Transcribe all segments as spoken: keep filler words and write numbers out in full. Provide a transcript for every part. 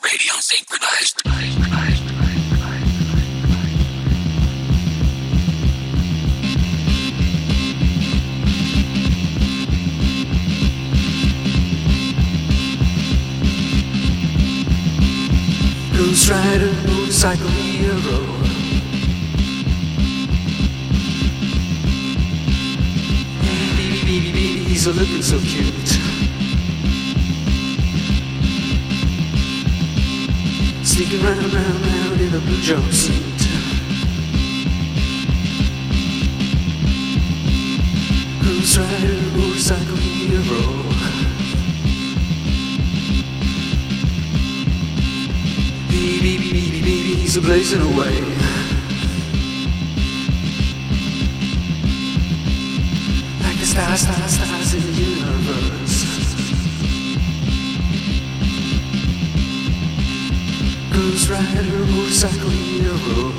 Radio synchronized. Ghost rider, motorcycle hero. Baby, baby, baby, he's a looking so cute. Sneaking round, round, round in a blue jumpsuit. Ghost rider, motorcycle hero. Baby, baby, baby, baby, he's a blazing away. Like the stars, stars, stars in the universe. Ghost rider, motorcycle hero.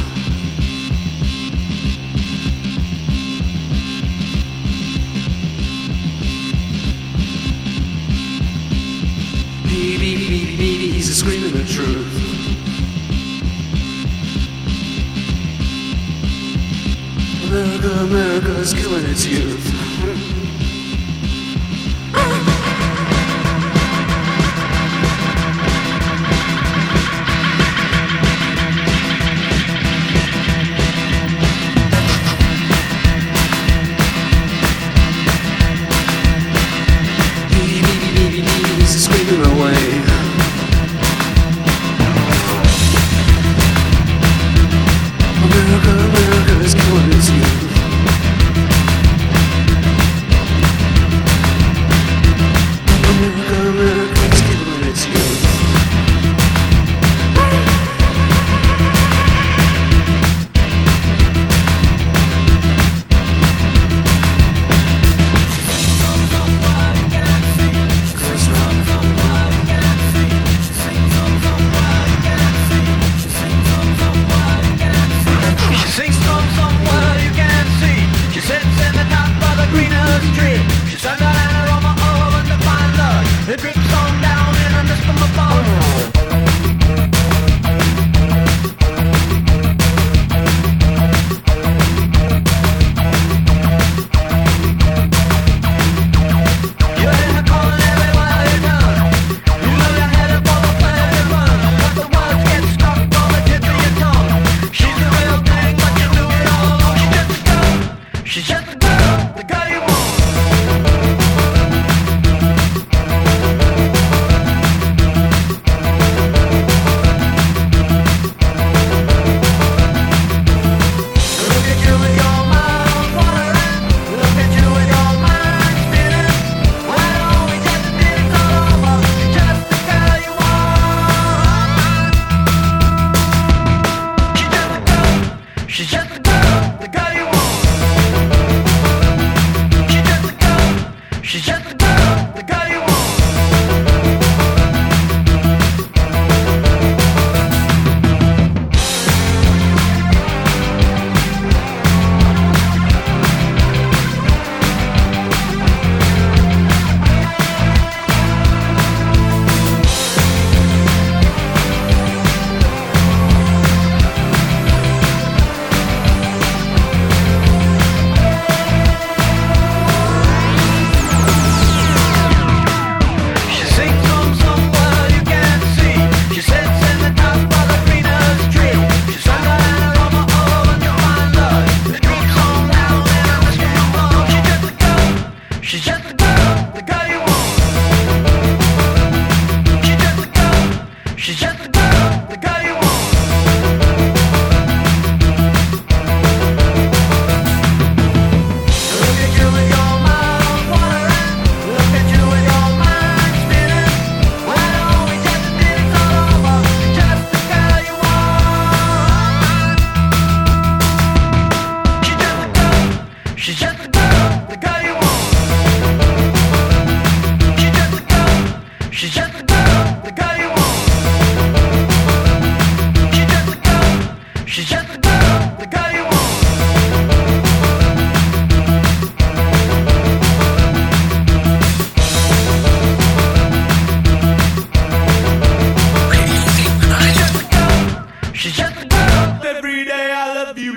Baby, baby, baby, baby, he's a screaming the truth. America, America is killing its youth. Baby, baby, baby, baby, he's screaming away. America, America is killing its youth.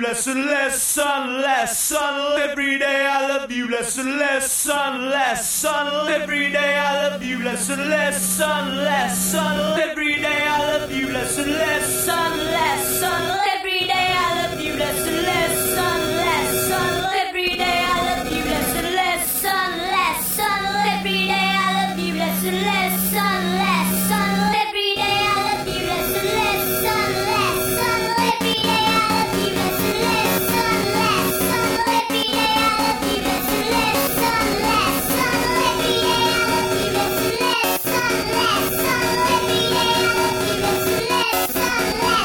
less and less sun, less sun. Every day I love you less and less sun, less sun. Every day I love you less and less sun, less sun. Every day I love you less and less sun, less sun. Every day I love you less and less sun, less sun. Every day I love you less and less sun, less sun. Every day I love you less and less sun, less sun. Every day I love you less and less sun, less sun. Every day I love you less and less sun, less sun. Every day I love you less and less sun, less sun. Every day I love you less and less sun, less sun. Every day I love you less and less sun, less sun.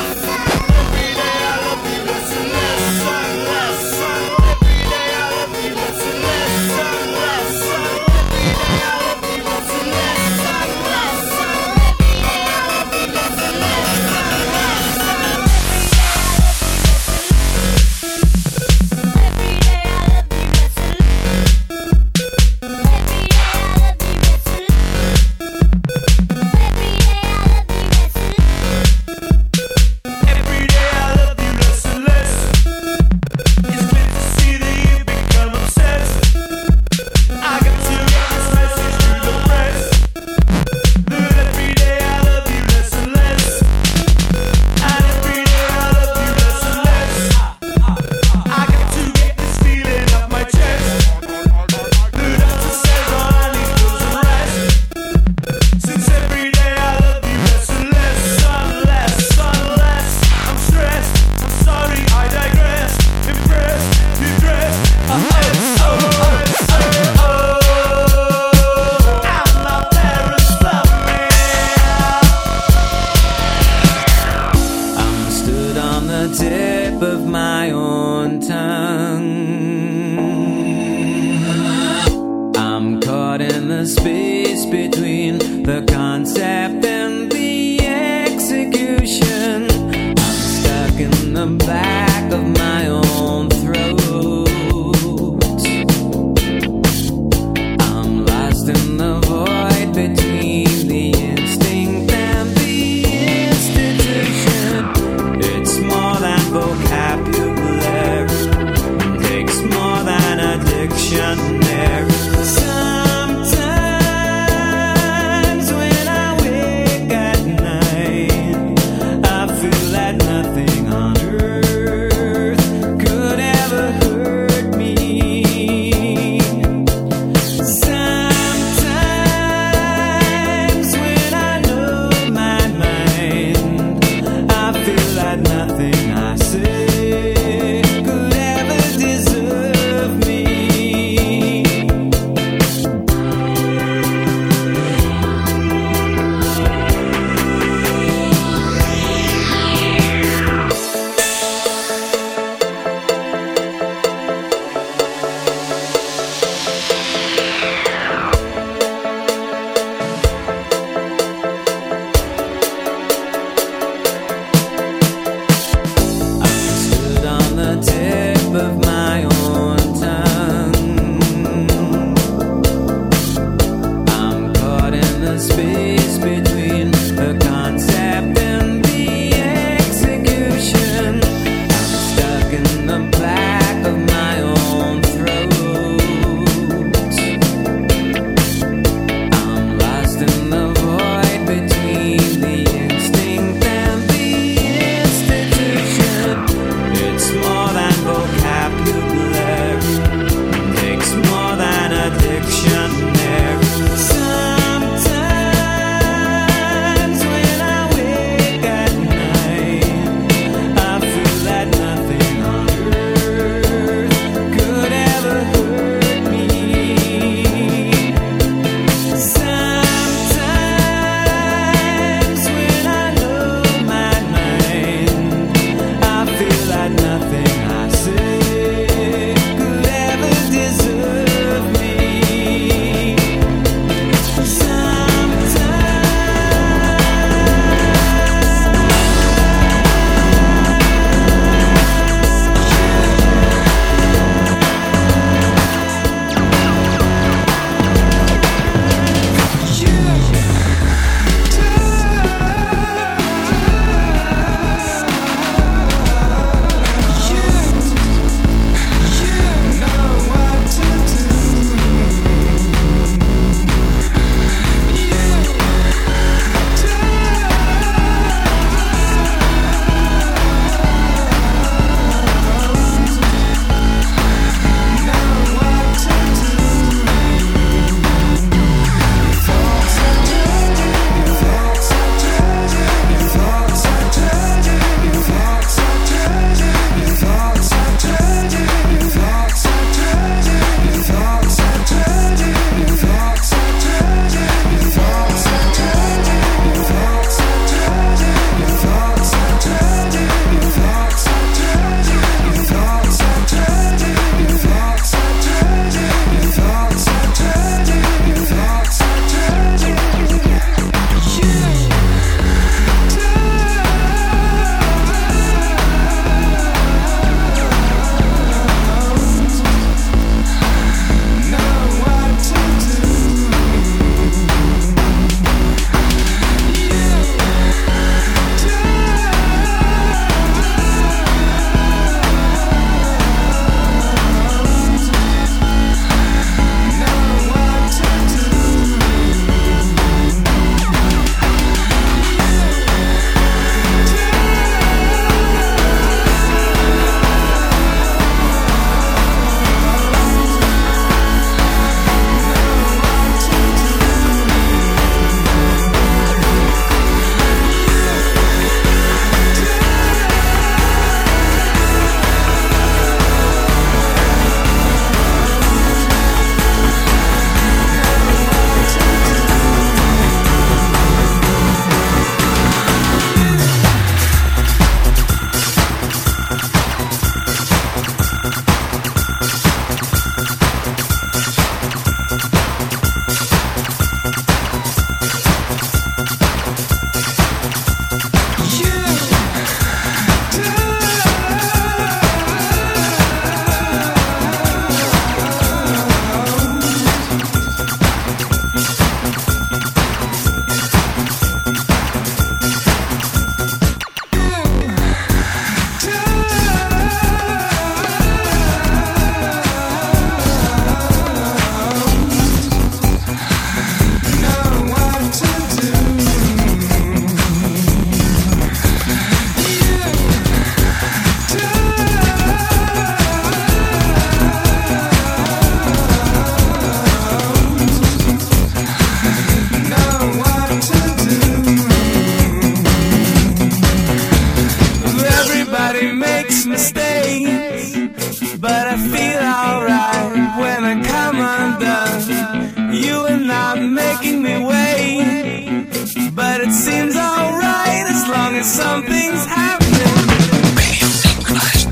seems alright as long as something's happening. Radio synchronized.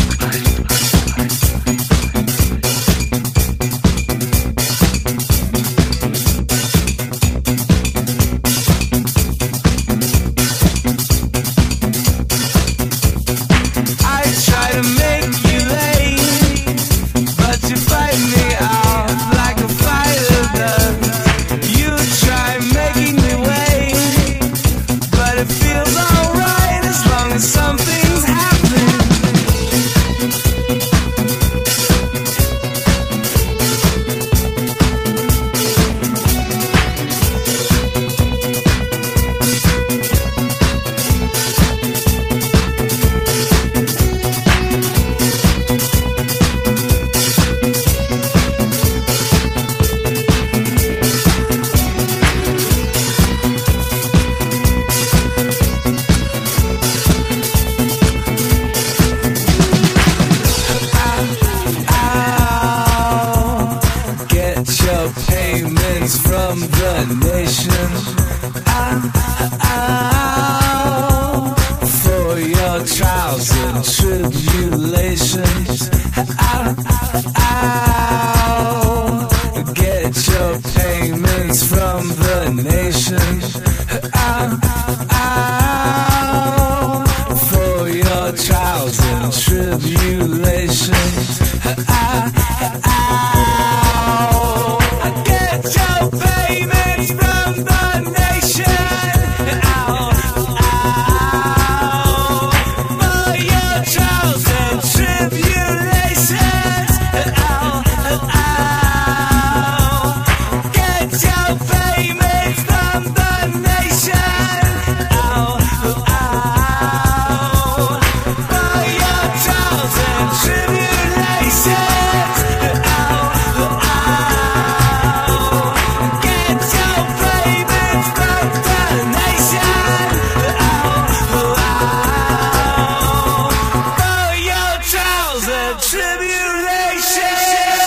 I try to make you late, but you fight me off like a fighter does. You try making me wait, but it feels alright as long as something's happening. Get your payments from the nation. Ow, ow, for your trials and tribulations. Ow, ow, get your payments from the nation. Ow, ow, for your trials and tribulations. Ow, ow, get your payments from the nation. Ow, ow, for your trials and tribulations. Ow, ow, get your payments from the nation. Ow, ow, for your trials and tribulations. Ow, ow, get your payments from the nation. Ow, ow, for your trials and tribulations.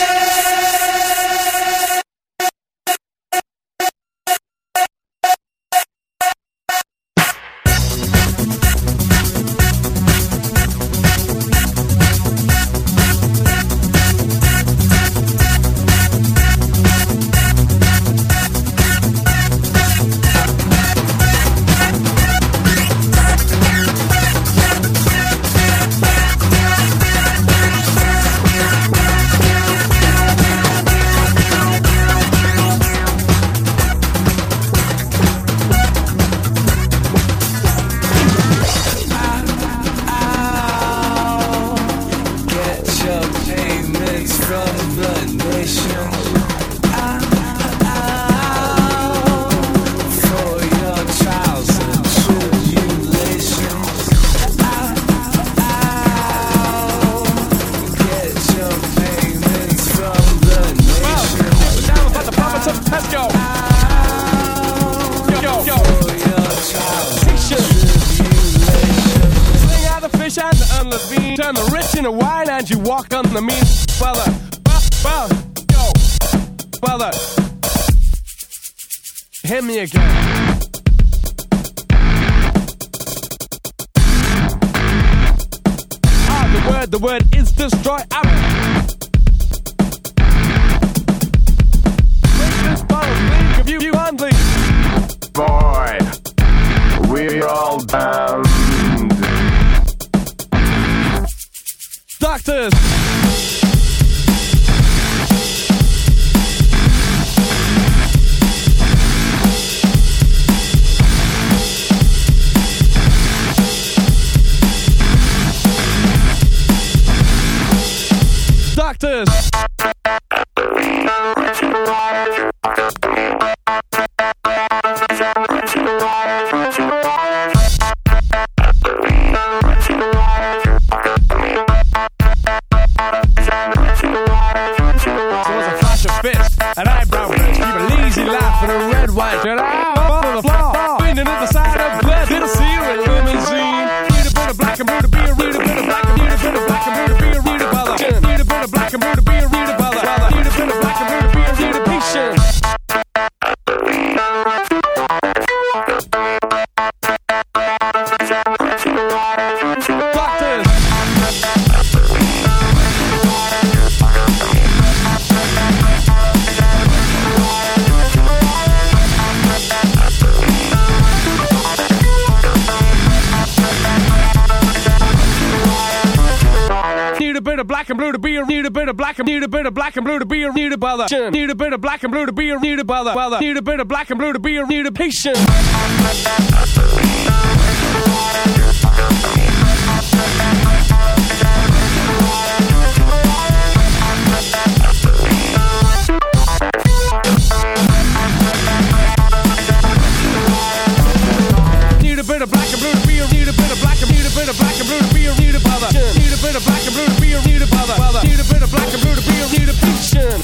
Get your payments from the nation. Ow, ow, for your trials and tribulations. Ow, ow, get your payments from the nation. Down by the province of Pesco. Yo, yo, yo. For your trials and T-shirt. tribulations. Sling out the fish and the endless bean. Turn the rich into wine and you walk on the mean. Well, uh, well, well, yo. Well, uh, hit me again. Ah, the word, the word is destroy. Ah. Break this bottle, please, give you, you fondly. Boy, we're all bound. Doctors. Doctors. black and blue to beer. Need a bit of black and need a bit of black and blue to beer. Need a brother. Need a bit of black and blue to beer. Need a brother. Brother. Need a bit of black and blue to beer. Need a patient. Need a bit of black and blue to beer. Need a bit of black and need a bit of black and blue to beer. Need a brother. Need a bit of black and blue to beer. Need a brother. Brother. Need a bit of black and blue to beer. Need a patient.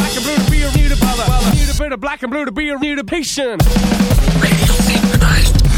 Black and blue to beer, need a patient. Radio synchronized.